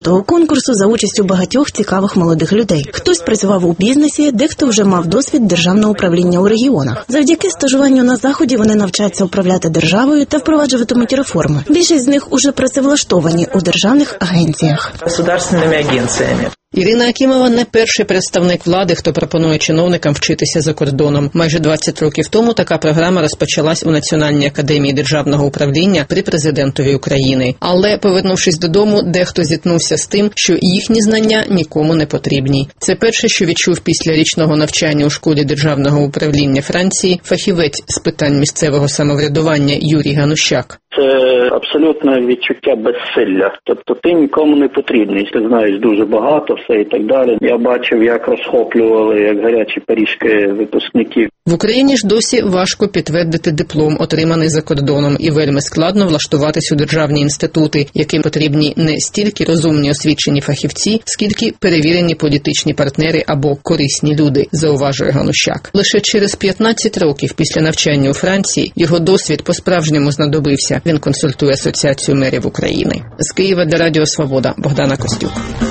урочистого конкурсу за участю багатьох цікавих молодих людей. Хтось працював у бізнесі, дехто вже мав досвід державного управління у регіонах. Завдяки стажуванню на Заході вони навчаться управляти державою та впроваджуватимуть реформи. Більшість з них уже працевлаштовані у державних агенціях. Государственними агенціями. Ірина Акімова не перший представник влади, хто пропонує чиновникам вчитися за кордоном. Майже 20 років тому така програма розпочалась у Національній академії державного управління при президентові України. Але, повернувшись додому, дехто зіткнувся з тим, що їхні знання нікому не потрібні. Це перше, що відчув після річного навчання у школі державного управління Франції фахівець з питань місцевого самоврядування Юрій Ганущак. Це абсолютне відчуття безсилля. Тобто ти нікому не потрібний. Ти знаєш дуже багато, все і так далі. Я бачив, як розхоплювали, як гарячі пиріжки випускників. В Україні ж досі важко підтвердити диплом, отриманий за кордоном, і вельми складно влаштуватись у державні інститути, яким потрібні не стільки розумні освічені фахівці, скільки перевірені політичні партнери або корисні люди, зауважує Ганущак. Лише через 15 років після навчання у Франції його досвід по-справжньому знадобився. Він консультує Асоціацію мерів України. З Києва для Радіо Свобода, Богдана Костюк.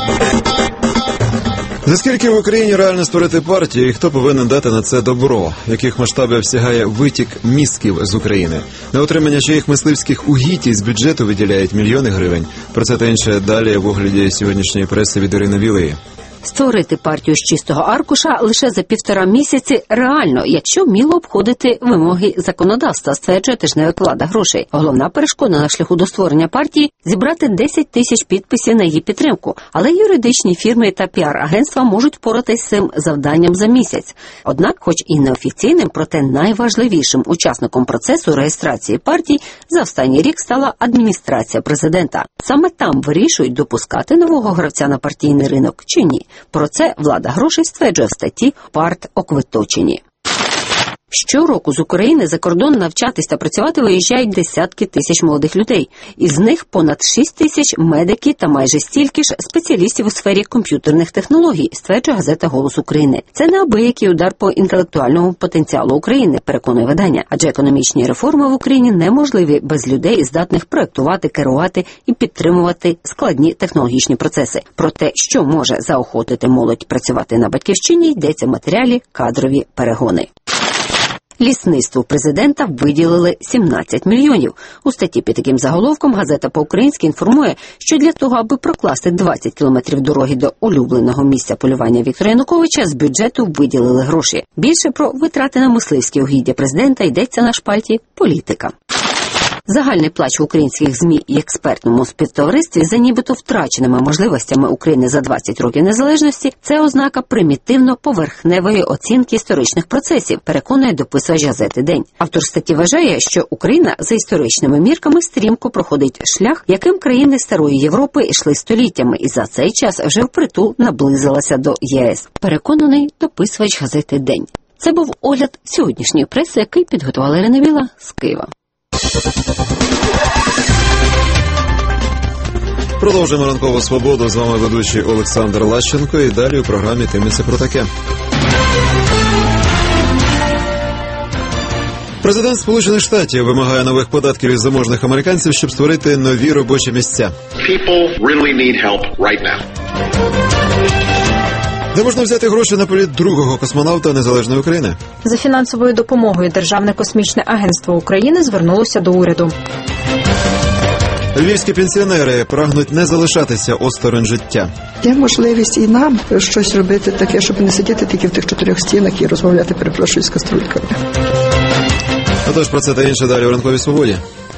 За скільки в Україні реально створити партію і хто повинен дати на це добро? Яких масштабів сягає витік мізків з України? На отримання чиїх мисливських угідь із бюджету виділяють мільйони гривень? Про це та інше далі в огляді сьогоднішньої преси від Ірини Вілеї. Створити партію з чистого аркуша лише за 1,5 місяці реально, якщо вміло обходити вимоги законодавства, стверджує тижневик «Влада грошей». Головна перешкода на шляху до створення партії – зібрати 10 тисяч підписів на її підтримку. Але юридичні фірми та піар-агентства можуть впоратись з цим завданням за місяць. Однак, хоч і неофіційним, проте найважливішим учасником процесу реєстрації партій за останній рік стала адміністрація президента. Саме там вирішують, допускати нового гравця на партійний ринок чи ні. Про це «Влада грошей» стверджує в статті «Парт-Оквиточені». Щороку з України за кордон навчатись та працювати виїжджають десятки тисяч молодих людей. Із них понад 6 тисяч медики та майже стільки ж спеціалістів у сфері комп'ютерних технологій, стверджує газета «Голос України». Це неабиякий удар по інтелектуальному потенціалу України, переконує видання, адже економічні реформи в Україні неможливі без людей, здатних проєктувати, керувати і підтримувати складні технологічні процеси. Про те, що може заохотити молодь працювати на батьківщині, йдеться в матеріалі «Кадрові перегони». Лісництву президента виділили 17 мільйонів. У статті під таким заголовком газета по-українськи інформує, що для того, аби прокласти 20 кілометрів дороги до улюбленого місця полювання Віктора Януковича, з бюджету виділили гроші. Більше про витрати на мисливські угіддя президента йдеться на шпальті «Політика». Загальний плач в українських ЗМІ і експертному співтоваристві за нібито втраченими можливостями України за 20 років незалежності – це ознака примітивно-поверхневої оцінки історичних процесів, переконує дописувач газети «День». Автор статті вважає, що Україна за історичними мірками стрімко проходить шлях, яким країни Старої Європи йшли століттями, і за цей час вже впритул наблизилася до ЄС. Переконаний дописувач газети «День». Це був огляд сьогоднішньої преси, який підготувала Ірина Віла з Києва. Продовжуємо ранкову свободу. З вами ведучий Олександр Лащенко. І далі у програмі «Йтиметься про таке». Президент Сполучених Штатів вимагає нових податків із заможних американців, щоб створити нові робочі місця. Де можна взяти гроші на політ другого космонавта незалежної України? За фінансовою допомогою Державне космічне агентство України звернулося до уряду. Львівські пенсіонери прагнуть не залишатися осторонь життя. Є можливість і нам щось робити таке, щоб не сидіти тільки в тих 4 стінах і розмовляти, перепрошую, з каструльками. Отож, про це та інше далі у ранковій свободі.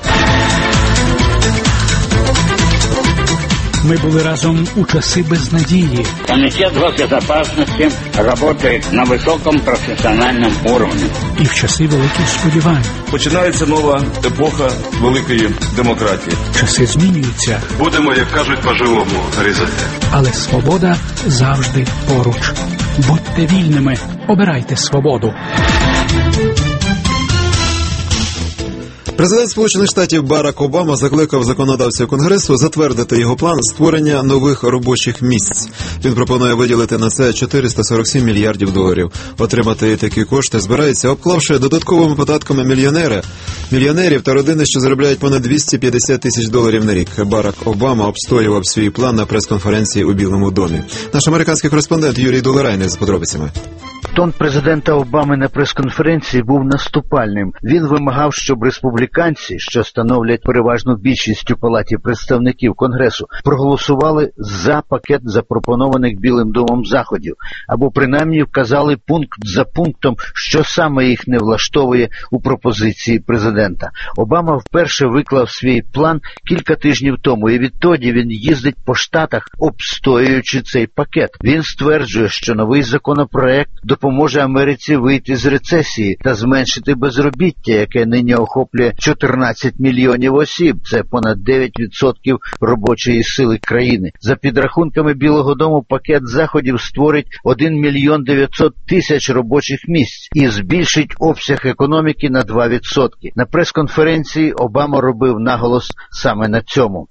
Мы были разом у часы безнадеги. Комитет госбезопасности работает на высоком профессиональном уровне. І в часи великих сподівань. Починається нова епоха великої демократії. Часи змінюються. Будемо, як кажуть, по-живому різати. Але свобода завжди поруч. Будьте вільними, обирайте свободу. Президент Сполучених Штатів Барак Обама закликав законодавців Конгресу затвердити його план створення нових робочих місць. Він пропонує виділити на це 447 мільярдів доларів. Отримати такі кошти збирається, обклавши додатковими податками мільйонерів та родини, що заробляють понад 250 тисяч доларів на рік. Барак Обама обстоював свій план на прес-конференції у Білому домі. Наш американський кореспондент Юрій Доларайник з подробицями. Тон президента Обами на прес-конференції був наступальним. Він вимагав, щоб республіканці, що становлять переважну більшість у Палаті представників Конгресу, проголосували за пакет запропонованих Білим домом заходів, або принаймні вказали пункт за пунктом, що саме їх не влаштовує у пропозиції президента. Обама вперше виклав свій план кілька тижнів тому, і відтоді він їздить по штатах, обстоюючи цей пакет. Він стверджує, що новий законопроект допоможе Америці вийти з рецесії та зменшити безробіття, яке нині охоплює 14 мільйонів осіб. Це понад 9% робочої сили країни. За підрахунками Білого дому, пакет заходів створить 1 мільйон 900 тисяч робочих місць і збільшить обсяг економіки на 2%. На прес-конференції Обама робив наголос саме на цьому.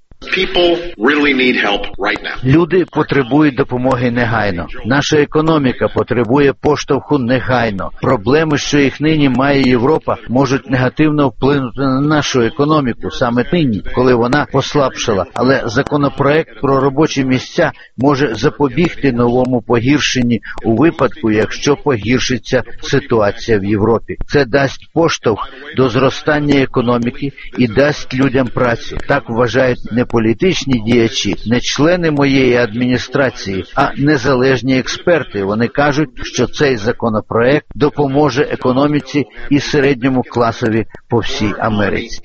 Люди потребують допомоги негайно. Наша економіка потребує поштовху негайно. Проблеми, що їх нині має Європа, можуть негативно вплинути на нашу економіку саме нині, коли вона послабшала. Але законопроект про робочі місця може запобігти новому погіршенні у випадку, якщо погіршиться ситуація в Європі. Це дасть поштовх до зростання економіки і дасть людям працю. Так вважають не політичні діячі, не члени моєї адміністрації, а незалежні експерти. Вони кажуть, що цей законопроект допоможе економіці і середньому класові по всій Америці.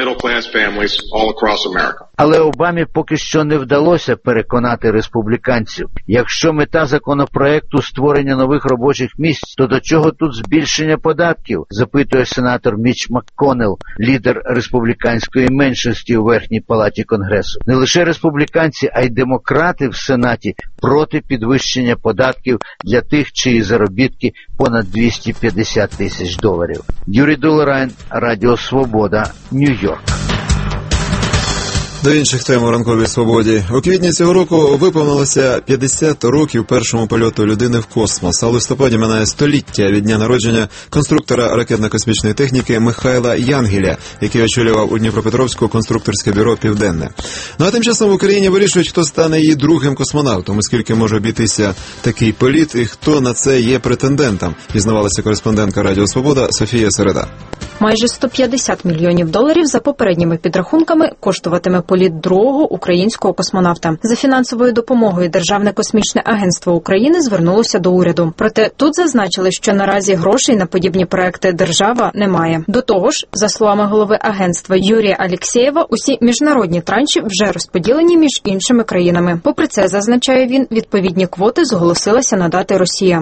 Але Обамі поки що не вдалося переконати республіканців. Якщо мета законопроекту створення нових робочих місць, то до чого тут збільшення податків? Запитує сенатор Міч МакКоннелл, лідер республіканської меншості у Верхній палаті Конгресу. Не лише республіканці, а й демократи в Сенаті проти підвищення податків для тих, чиї заробітки понад 250 тисяч доларів. Юрій Доларайн, Радіо Свобода, Нью-Йорк. До інших тем у ранковій свободі. У квітні цього року виповнилося 50 років першому польоту людини в космос, а в листопаді минає століття від дня народження конструктора ракетно-космічної техніки Михайла Янгеля, який очолював у Дніпропетровську конструкторське бюро «Південне». Ну а тим часом в Україні вирішують, хто стане її другим космонавтом, оскільки може обійтися такий політ і хто на це є претендентом, дізнавалася кореспондентка Радіо Свобода Софія Середа. Майже 150 мільйонів доларів за попередніми підрахунками коштуватиме політ другого українського космонавта. За фінансовою допомогою Державне космічне агентство України звернулося до уряду. Проте тут зазначили, що наразі грошей на подібні проекти держава не має. До того ж, за словами голови агентства Юрія Алєксєєва, усі міжнародні транші вже розподілені між іншими країнами. Попри це, зазначає він, відповідні квоти зголосилася надати Росія.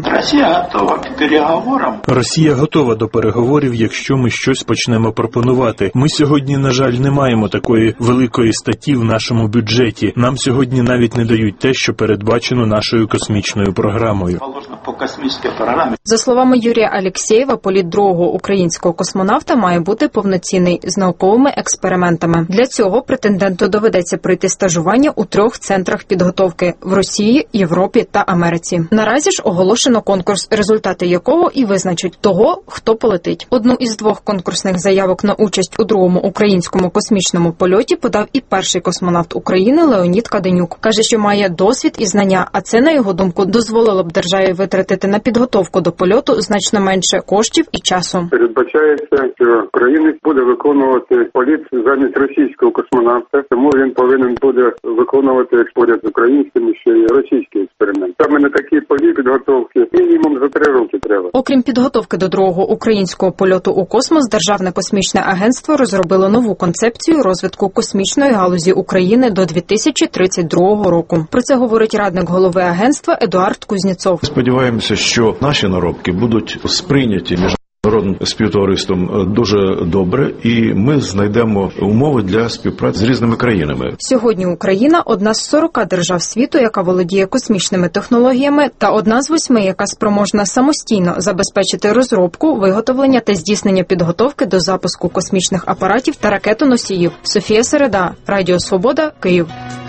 Росія готова до переговорів, якщо ми щось почнемо пропонувати. Ми сьогодні, на жаль, не маємо такої великої статті в нашому бюджеті. Нам сьогодні навіть не дають те, що передбачено нашою космічною програмою. За словами Юрія Алєксєєва, політ другого українського космонавта має бути повноцінний, з науковими експериментами. Для цього претенденту доведеться пройти стажування у 3 центрах підготовки – в Росії, Європі та Америці. Наразі ж оголошено конкурс, результати якого і визначать того, хто полетить. Одну із 2 конкурсних заявок на участь у другому українському космічному польоті подав і перший космонавт України Леонід Каденюк. Каже, що має досвід і знання, а це, на його думку, дозволило б державі витратити на підготовку до польоту значно менше коштів і часу. Передбачається, що українець буде виконувати політ замість російського космонавта, тому він повинен буде виконувати поряд з українським ще й російський експеримент. Саме на такий політ підготовки мінімум за 3 роки треба. Окрім підготовки до другого українського польоту у космос, Державне космічне агентство розробило нову концепцію розвитку космічної галузі України до 2032 року. Про це говорить радник голови агентства Едуард Кузнєцов. Сподіваємося, що наші наробки будуть сприйняті Народним співтовариством дуже добре, і ми знайдемо умови для співпраці з різними країнами. Сьогодні Україна – одна з 40 держав світу, яка володіє космічними технологіями, та одна з 8, яка спроможна самостійно забезпечити розробку, виготовлення та здійснення підготовки до запуску космічних апаратів та ракетоносіїв. Софія Середа, Радіо Свобода, Київ.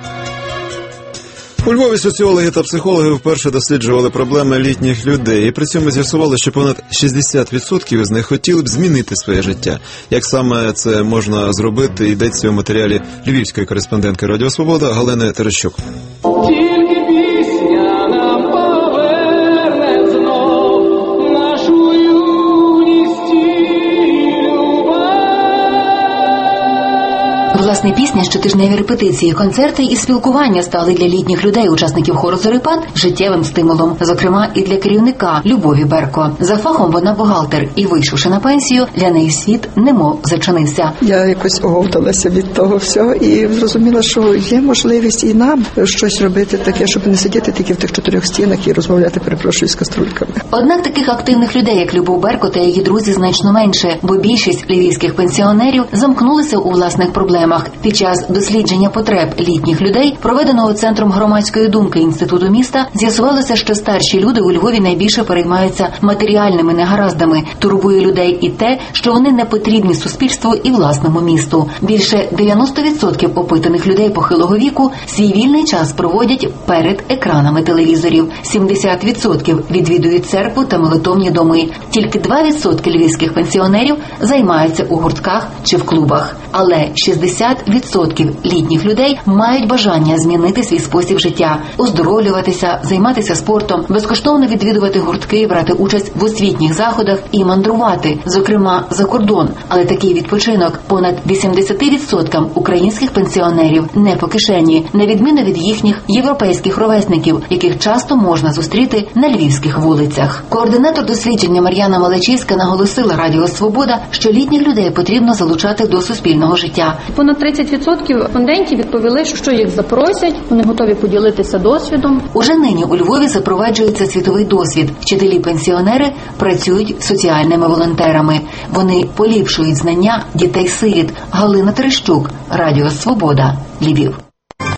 У Львові соціологи та психологи вперше досліджували проблеми літніх людей і при цьому з'ясували, що понад 60% з них хотіли б змінити своє життя. Як саме це можна зробити, йдеться у матеріалі львівської кореспондентки Радіо Свобода Галини Терещук. Власне, пісня, щотижневі репетиції, концерти і спілкування стали для літніх людей, учасників хору «Зорепад», життєвим стимулом. Зокрема, і для керівника Любові Берко. За фахом вона бухгалтер і, вийшовши на пенсію, для неї світ немов зачинився. Я якось оговталася від того всього і зрозуміла, що є можливість і нам щось робити таке, щоб не сидіти тільки в тих 4 стінах і розмовляти, перепрошую, з каструльками. Однак таких активних людей, як Любов Берко та її друзі, значно менше, бо більшість львівських пенсіонерів замкнулися у власних проблемах. Під час дослідження потреб літніх людей, проведеного Центром громадської думки Інституту міста, з'ясувалося, що старші люди у Львові найбільше переймаються матеріальними негараздами. Турбує людей і те, що вони не потрібні суспільству і власному місту. Більше 90% опитаних людей похилого віку свій вільний час проводять перед екранами телевізорів. 70% відвідують церкву та молитовні доми. Тільки 2% львівських пенсіонерів займаються у гуртках чи в клубах. Але 60% літніх людей мають бажання змінити свій спосіб життя, оздоровлюватися, займатися спортом, безкоштовно відвідувати гуртки, брати участь в освітніх заходах і мандрувати, зокрема за кордон. Але такий відпочинок понад 80% українських пенсіонерів не по кишені, на відміну від їхніх європейських ровесників, яких часто можна зустріти на львівських вулицях. Координатор дослідження Мар'яна Малачівська наголосила Радіо Свобода, що літніх людей потрібно залучати до суспільного життя. Понад 30% респондентів відповіли, що їх запросять, вони готові поділитися досвідом. Уже нині у Львові запроваджується світовий досвід. Вчителі-пенсіонери працюють соціальними волонтерами. Вони поліпшують знання дітей-сиріт. Галина Терещук, Радіо Свобода, Львів.